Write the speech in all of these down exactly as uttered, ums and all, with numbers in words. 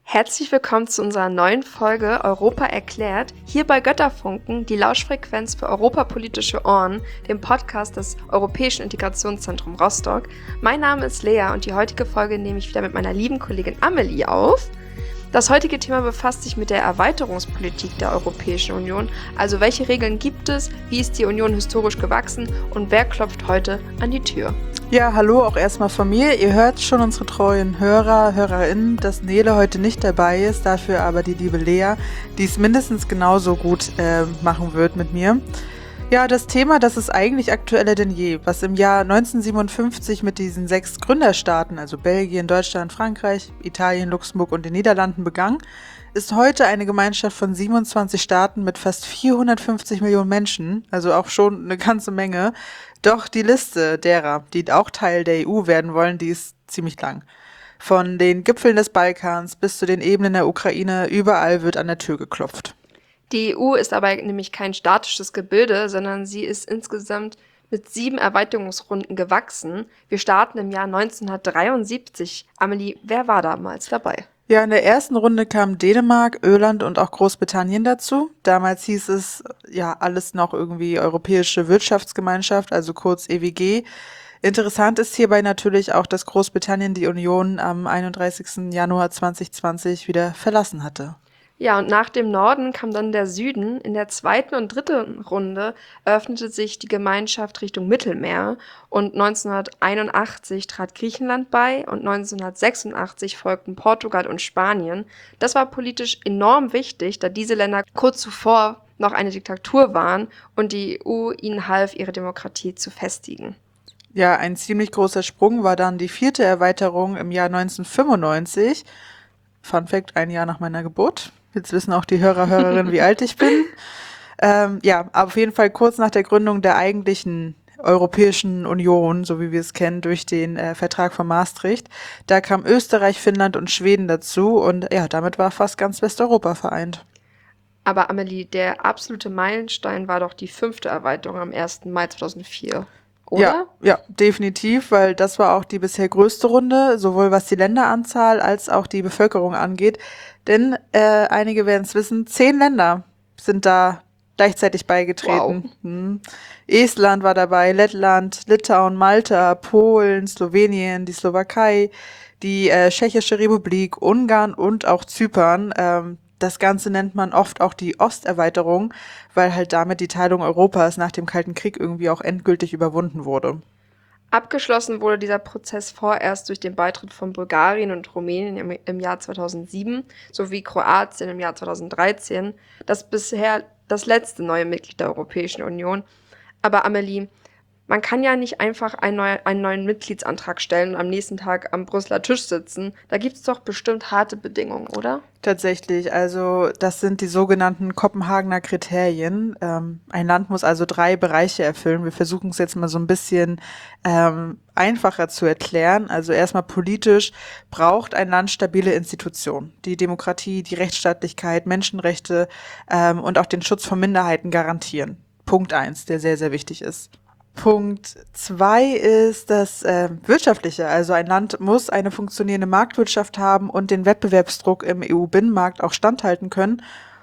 Herzlich willkommen zu unserer neuen Folge Europa erklärt, hier bei Götterfunken, die Lauschfrequenz für europapolitische Ohren, dem Podcast des Europäischen Integrationszentrums Rostock. Mein Name ist Lea und die heutige Folge nehme ich wieder mit meiner lieben Kollegin Amelie auf. Das heutige Thema befasst sich mit der Erweiterungspolitik der Europäischen Union, also welche Regeln gibt es, wie ist die Union historisch gewachsen und wer klopft heute an die Tür? Ja, hallo auch erstmal von mir. Ihr hört schon unsere treuen Hörer, HörerInnen, dass Nele heute nicht dabei ist, dafür aber die liebe Lea, die es mindestens genauso gut äh, machen wird mit mir. Ja, das Thema, das ist eigentlich aktueller denn je. Was im Jahr neunzehnhundertsiebenundfünfzig mit diesen sechs Gründerstaaten, also Belgien, Deutschland, Frankreich, Italien, Luxemburg und den Niederlanden begann, ist heute eine Gemeinschaft von siebenundzwanzig Staaten mit fast vierhundertfünfzig Millionen Menschen, also auch schon eine ganze Menge. Doch die Liste derer, die auch Teil der E U werden wollen, die ist ziemlich lang. Von den Gipfeln des Balkans bis zu den Ebenen der Ukraine, überall wird an der Tür geklopft. Die E U ist aber nämlich kein statisches Gebilde, sondern sie ist insgesamt mit sieben Erweiterungsrunden gewachsen. Wir starten im Jahr neunzehnhundertdreiundsiebzig. Amelie, wer war damals dabei? Ja, in der ersten Runde kamen Dänemark, Irland und auch Großbritannien dazu. Damals hieß es ja alles noch irgendwie Europäische Wirtschaftsgemeinschaft, also kurz E W G. Interessant ist hierbei natürlich auch, dass Großbritannien die Union am einunddreißigsten Januar zweitausendzwanzig wieder verlassen hatte. Ja, und nach dem Norden kam dann der Süden. In der zweiten und dritten Runde öffnete sich die Gemeinschaft Richtung Mittelmeer und neunzehnhunderteinundachtzig trat Griechenland bei und neunzehnhundertsechsundachtzig folgten Portugal und Spanien. Das war politisch enorm wichtig, da diese Länder kurz zuvor noch eine Diktatur waren und die E U ihnen half, ihre Demokratie zu festigen. Ja, ein ziemlich großer Sprung war dann die vierte Erweiterung im Jahr neunzehnhundertfünfundneunzig. Fun Fact, ein Jahr nach meiner Geburt. Jetzt wissen auch die Hörer, Hörerinnen, wie alt ich bin. Ähm, ja, aber auf jeden Fall kurz nach der Gründung der eigentlichen Europäischen Union, so wie wir es kennen, durch den äh, Vertrag von Maastricht. Da kam Österreich, Finnland und Schweden dazu und ja, damit war fast ganz Westeuropa vereint. Aber Amelie, der absolute Meilenstein war doch die fünfte Erweiterung am ersten Mai zweitausendvier. Oder? Ja, ja, definitiv, weil das war auch die bisher größte Runde, sowohl was die Länderanzahl als auch die Bevölkerung angeht. Denn äh, einige werden es wissen, zehn Länder sind da gleichzeitig beigetreten. Wow. Hm. Estland war dabei, Lettland, Litauen, Malta, Polen, Slowenien, die Slowakei, die äh, Tschechische Republik, Ungarn und auch Zypern. Ähm, Das Ganze nennt man oft auch die Osterweiterung, weil halt damit die Teilung Europas nach dem Kalten Krieg irgendwie auch endgültig überwunden wurde. Abgeschlossen wurde dieser Prozess vorerst durch den Beitritt von Bulgarien und Rumänien im, im Jahr zweitausendsieben sowie Kroatien im Jahr zweitausenddreizehn, das bisher das letzte neue Mitglied der Europäischen Union. Aber Amelie, man kann ja nicht einfach einen, neu, einen neuen Mitgliedsantrag stellen und am nächsten Tag am Brüsseler Tisch sitzen. Da gibt es doch bestimmt harte Bedingungen, oder? Tatsächlich, also das sind die sogenannten Kopenhagener Kriterien. Ähm, ein Land muss also drei Bereiche erfüllen. Wir versuchen es jetzt mal so ein bisschen ähm, einfacher zu erklären. Also erstmal politisch braucht ein Land stabile Institutionen, die Demokratie, die Rechtsstaatlichkeit, Menschenrechte ähm, und auch den Schutz von Minderheiten garantieren. Punkt eins, der sehr, sehr wichtig ist. Punkt zwei ist das äh, Wirtschaftliche. Also ein Land muss eine funktionierende Marktwirtschaft haben und den Wettbewerbsdruck im E U-Binnenmarkt auch standhalten können.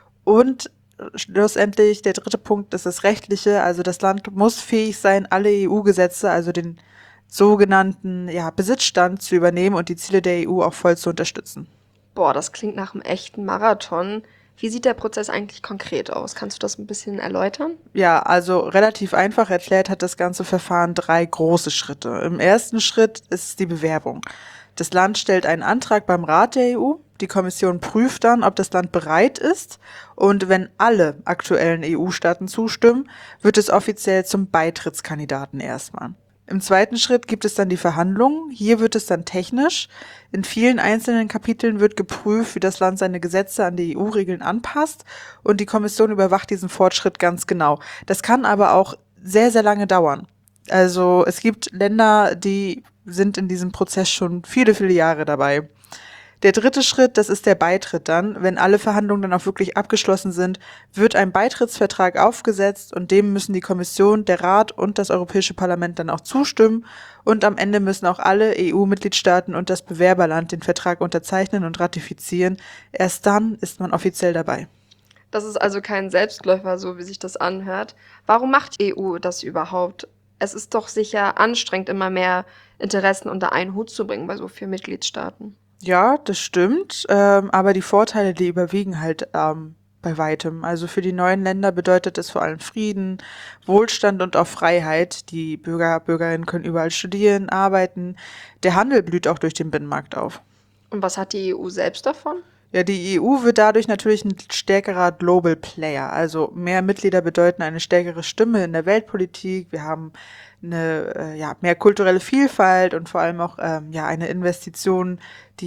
Und schlussendlich der dritte Punkt ist das Rechtliche. Also das Land muss fähig sein, alle E U-Gesetze, also den sogenannten ja, Besitzstand zu übernehmen und die Ziele der E U auch voll zu unterstützen. Boah, das klingt nach einem echten Marathon. Wie sieht der Prozess eigentlich konkret aus? Kannst du das ein bisschen erläutern? Ja, also relativ einfach erklärt hat das ganze Verfahren drei große Schritte. Im ersten Schritt ist die Bewerbung. Das Land stellt einen Antrag beim Rat der E U. Die Kommission prüft dann, ob das Land bereit ist. Und wenn alle aktuellen E U-Staaten zustimmen, wird es offiziell zum Beitrittskandidaten erstmal. Im zweiten Schritt gibt es dann die Verhandlungen. Hier wird es dann technisch. In vielen einzelnen Kapiteln wird geprüft, wie das Land seine Gesetze an die E U-Regeln anpasst und die Kommission überwacht diesen Fortschritt ganz genau. Das kann aber auch sehr, sehr lange dauern. Also es gibt Länder, die sind in diesem Prozess schon viele, viele Jahre dabei. Der dritte Schritt, das ist der Beitritt dann. Wenn alle Verhandlungen dann auch wirklich abgeschlossen sind, wird ein Beitrittsvertrag aufgesetzt und dem müssen die Kommission, der Rat und das Europäische Parlament dann auch zustimmen. Und am Ende müssen auch alle E U-Mitgliedstaaten und das Bewerberland den Vertrag unterzeichnen und ratifizieren. Erst dann ist man offiziell dabei. Das ist also kein Selbstläufer, so wie sich das anhört. Warum macht die E U das überhaupt? Es ist doch sicher anstrengend, immer mehr Interessen unter einen Hut zu bringen bei so vielen Mitgliedstaaten. Ja, das stimmt, ähm, aber die Vorteile, die überwiegen halt ähm, bei weitem. Also für die neuen Länder bedeutet es vor allem Frieden, Wohlstand und auch Freiheit. Die Bürger, Bürgerinnen können überall studieren, arbeiten. Der Handel blüht auch durch den Binnenmarkt auf. Und was hat die E U selbst davon? Ja, die E U wird dadurch natürlich ein stärkerer Global Player. Also mehr Mitglieder bedeuten eine stärkere Stimme in der Weltpolitik. Wir haben eine äh, ja, mehr kulturelle Vielfalt und vor allem auch ähm, ja, eine Investition,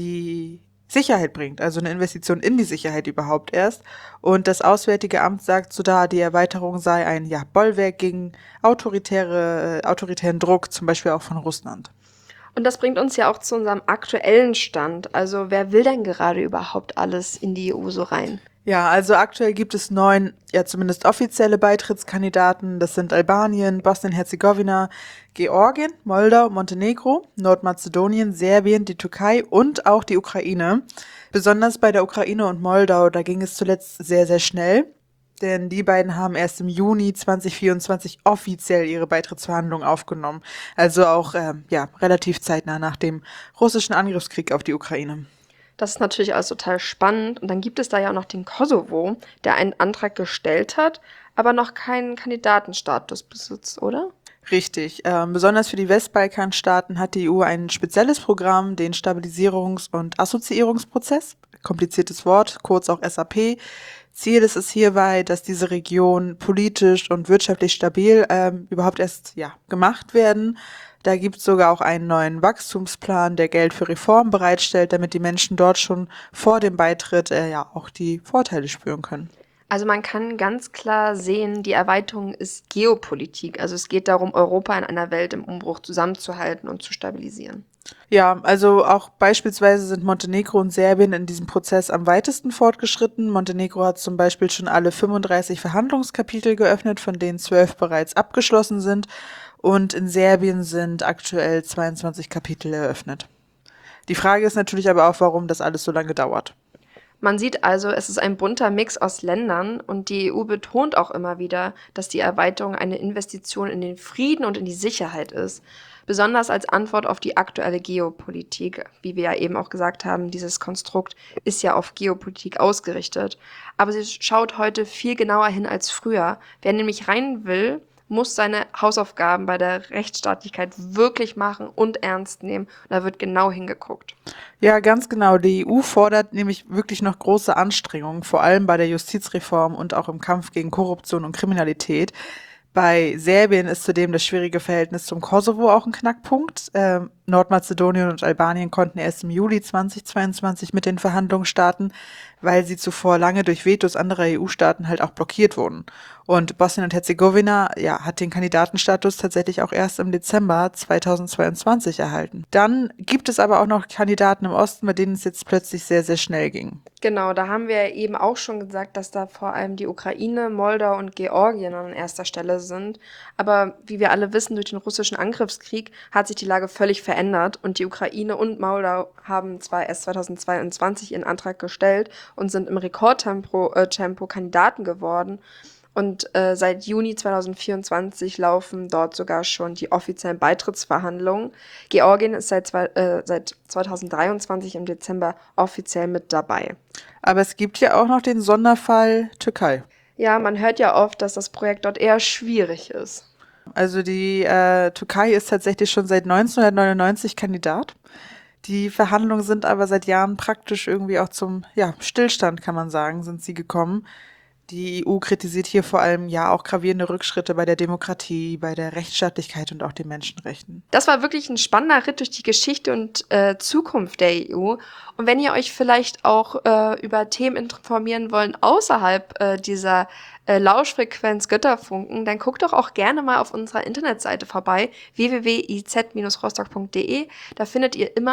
die Sicherheit bringt. Also eine Investition in die Sicherheit überhaupt erst. Und das Auswärtige Amt sagt so da, die Erweiterung sei ein ja, Bollwerk gegen autoritäre, äh, autoritären Druck, zum Beispiel auch von Russland. Und das bringt uns ja auch zu unserem aktuellen Stand. Also wer will denn gerade überhaupt alles in die E U so rein? Ja, also aktuell gibt es neun, ja zumindest offizielle Beitrittskandidaten. Das sind Albanien, Bosnien-Herzegowina, Georgien, Moldau, Montenegro, Nordmazedonien, Serbien, die Türkei und auch die Ukraine. Besonders bei der Ukraine und Moldau, da ging es zuletzt sehr, sehr schnell. Denn die beiden haben erst im Juni zwanzig vierundzwanzig offiziell ihre Beitrittsverhandlungen aufgenommen. Also auch ähm, ja, relativ zeitnah nach dem russischen Angriffskrieg auf die Ukraine. Das ist natürlich alles total spannend. Und dann gibt es da ja auch noch den Kosovo, der einen Antrag gestellt hat, aber noch keinen Kandidatenstatus besitzt, oder? Richtig. Ähm, besonders für die Westbalkanstaaten hat die E U ein spezielles Programm, den Stabilisierungs- und Assoziierungsprozess, kompliziertes Wort, kurz auch S A P. Ziel ist es hierbei, dass diese Regionen politisch und wirtschaftlich stabil ähm, überhaupt erst ja, gemacht werden. Da gibt es sogar auch einen neuen Wachstumsplan, der Geld für Reformen bereitstellt, damit die Menschen dort schon vor dem Beitritt äh, ja auch die Vorteile spüren können. Also man kann ganz klar sehen, die Erweiterung ist Geopolitik. Also es geht darum, Europa in einer Welt im Umbruch zusammenzuhalten und zu stabilisieren. Ja, also auch beispielsweise sind Montenegro und Serbien in diesem Prozess am weitesten fortgeschritten. Montenegro hat zum Beispiel schon alle fünfunddreißig Verhandlungskapitel geöffnet, von denen zwölf bereits abgeschlossen sind. Und in Serbien sind aktuell zweiundzwanzig Kapitel eröffnet. Die Frage ist natürlich aber auch, warum das alles so lange dauert. Man sieht also, es ist ein bunter Mix aus Ländern und die E U betont auch immer wieder, dass die Erweiterung eine Investition in den Frieden und in die Sicherheit ist. Besonders als Antwort auf die aktuelle Geopolitik. Wie wir ja eben auch gesagt haben, dieses Konstrukt ist ja auf Geopolitik ausgerichtet. Aber sie schaut heute viel genauer hin als früher. Wer nämlich rein will, muss seine Hausaufgaben bei der Rechtsstaatlichkeit wirklich machen und ernst nehmen. Und da wird genau hingeguckt. Ja, ganz genau. Die E U fordert nämlich wirklich noch große Anstrengungen, vor allem bei der Justizreform und auch im Kampf gegen Korruption und Kriminalität. Bei Serbien ist zudem das schwierige Verhältnis zum Kosovo auch ein Knackpunkt. Ähm, Nordmazedonien und Albanien konnten erst im Juli zweitausendzweiundzwanzig mit den Verhandlungen starten, weil sie zuvor lange durch Vetos anderer E U-Staaten halt auch blockiert wurden. Und Bosnien und Herzegowina, ja, hat den Kandidatenstatus tatsächlich auch erst im Dezember zweitausendzweiundzwanzig erhalten. Dann gibt es aber auch noch Kandidaten im Osten, bei denen es jetzt plötzlich sehr, sehr schnell ging. Genau, da haben wir eben auch schon gesagt, dass da vor allem die Ukraine, Moldau und Georgien an erster Stelle sind. Aber wie wir alle wissen, durch den russischen Angriffskrieg hat sich die Lage völlig verändert und die Ukraine und Moldau haben zwar erst zweitausendzweiundzwanzig ihren Antrag gestellt und sind im Rekordtempo äh, Tempo Kandidaten geworden. Und äh, seit Juni zweitausendvierundzwanzig laufen dort sogar schon die offiziellen Beitrittsverhandlungen. Georgien ist seit, zwei, äh, seit zweitausenddreiundzwanzig im Dezember offiziell mit dabei. Aber es gibt ja auch noch den Sonderfall Türkei. Ja, man hört ja oft, dass das Projekt dort eher schwierig ist. Also die äh, Türkei ist tatsächlich schon seit neunzehnhundertneunundneunzig Kandidat. Die Verhandlungen sind aber seit Jahren praktisch irgendwie auch zum ja, Stillstand, kann man sagen, sind sie gekommen. Die E U kritisiert hier vor allem ja auch gravierende Rückschritte bei der Demokratie, bei der Rechtsstaatlichkeit und auch den Menschenrechten. Das war wirklich ein spannender Ritt durch die Geschichte und äh, Zukunft der E U. Und wenn ihr euch vielleicht auch äh, über Themen informieren wollt außerhalb äh, dieser äh, Lauschfrequenz Götterfunken, dann guckt doch auch gerne mal auf unserer Internetseite vorbei, w w w punkt i z Bindestrich rostock punkt d e. Da findet ihr immer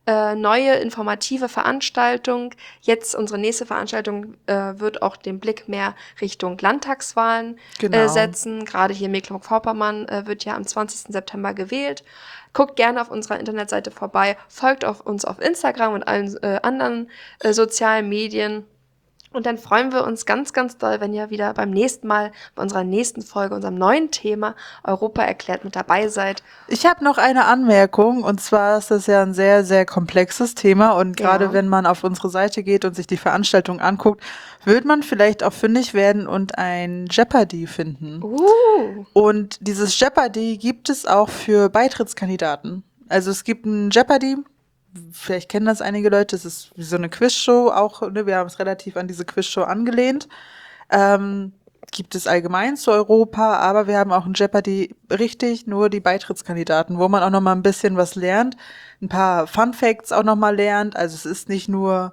äh, neue informative Veranstaltung. Jetzt unsere nächste Veranstaltung äh, wird auch den Blick mehr Richtung Landtagswahlen Genau. äh, setzen. Gerade hier Mecklenburg-Vorpommern äh, wird ja am zwanzigsten September gewählt. Guckt gerne auf unserer Internetseite vorbei, folgt auf uns auf Instagram und allen äh, anderen äh, sozialen Medien. Und dann freuen wir uns ganz, ganz doll, wenn ihr wieder beim nächsten Mal, bei unserer nächsten Folge, unserem neuen Thema Europa erklärt mit dabei seid. Ich habe noch eine Anmerkung, und zwar ist das ja ein sehr, sehr komplexes Thema, und gerade Ja. wenn man auf unsere Seite geht und sich die Veranstaltung anguckt, wird man vielleicht auch fündig werden und ein Jeopardy finden. Uh. Und dieses Jeopardy gibt es auch für Beitrittskandidaten. Also es gibt ein Jeopardy, vielleicht kennen das einige Leute, es ist wie so eine Quizshow auch, ne? Wir haben es relativ an diese Quizshow angelehnt. Ähm, gibt es allgemein zu Europa, aber wir haben auch ein Jeopardy richtig, nur die Beitrittskandidaten, wo man auch noch mal ein bisschen was lernt, ein paar Fun Facts auch noch mal lernt. Also es ist nicht nur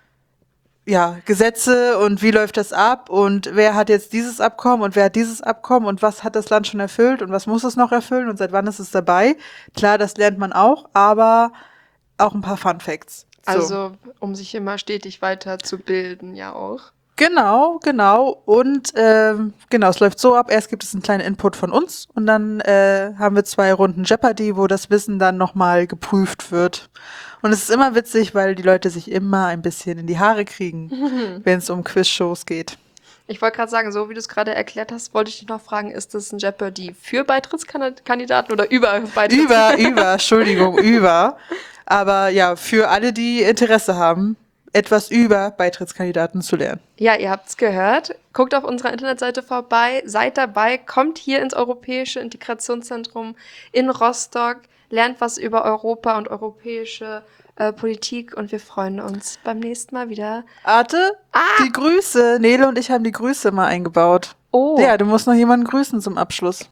ja, Gesetze und wie läuft das ab und wer hat jetzt dieses Abkommen und wer hat dieses Abkommen und was hat das Land schon erfüllt und was muss es noch erfüllen und seit wann ist es dabei. Klar, das lernt man auch, aber auch ein paar Fun Facts. So. Also, um sich immer stetig weiterzubilden, ja auch. Genau, genau. Und ähm, genau, es läuft so ab, erst gibt es einen kleinen Input von uns und dann äh, haben wir zwei Runden Jeopardy, wo das Wissen dann nochmal geprüft wird. Und es ist immer witzig, weil die Leute sich immer ein bisschen in die Haare kriegen, wenn es um Quizshows geht. Ich wollte gerade sagen, so wie du es gerade erklärt hast, wollte ich dich noch fragen, ist das ein Jeopardy für Beitrittskandidaten oder über Beitrittskandidaten? Über, über, Entschuldigung, über. Aber ja, für alle, die Interesse haben, etwas über Beitrittskandidaten zu lernen. Ja, ihr habt's gehört. Guckt auf unserer Internetseite vorbei, seid dabei, kommt hier ins Europäische Integrationszentrum in Rostock, lernt was über Europa und europäische äh, Politik und wir freuen uns beim nächsten Mal wieder. Arte, Ah! die Grüße. Nele und ich haben die Grüße mal eingebaut. Oh, Ja, du musst noch jemanden grüßen zum Abschluss.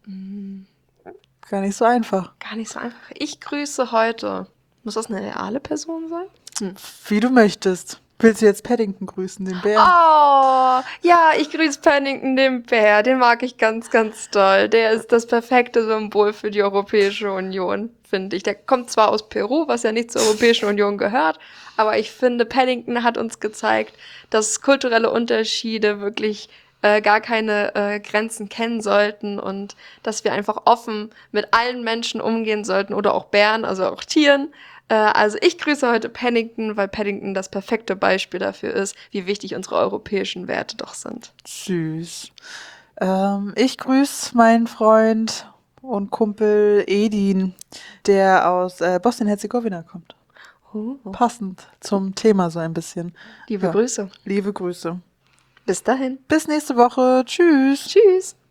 Gar nicht so einfach. gar nicht so einfach. Ich grüße heute. Muss das eine reale Person sein? Wie du möchtest. Willst du jetzt Paddington grüßen, den Bären? Oh, ja, ich grüße Paddington, den Bär. Den mag ich ganz, ganz doll. Der ist das perfekte Symbol für die Europäische Union, finde ich. Der kommt zwar aus Peru, was ja nicht zur Europäischen Union gehört, aber ich finde, Paddington hat uns gezeigt, dass kulturelle Unterschiede wirklich äh, gar keine äh, Grenzen kennen sollten und dass wir einfach offen mit allen Menschen umgehen sollten oder auch Bären, also auch Tieren. Äh, also ich grüße heute Paddington, weil Paddington das perfekte Beispiel dafür ist, wie wichtig unsere europäischen Werte doch sind. Süß. Ähm, ich grüße meinen Freund und Kumpel Edin, der aus äh, Bosnien-Herzegowina kommt. Oh. Passend zum Thema so ein bisschen. Liebe Ja. Grüße. Liebe Grüße. Bis dahin. Bis nächste Woche. Tschüss. Tschüss.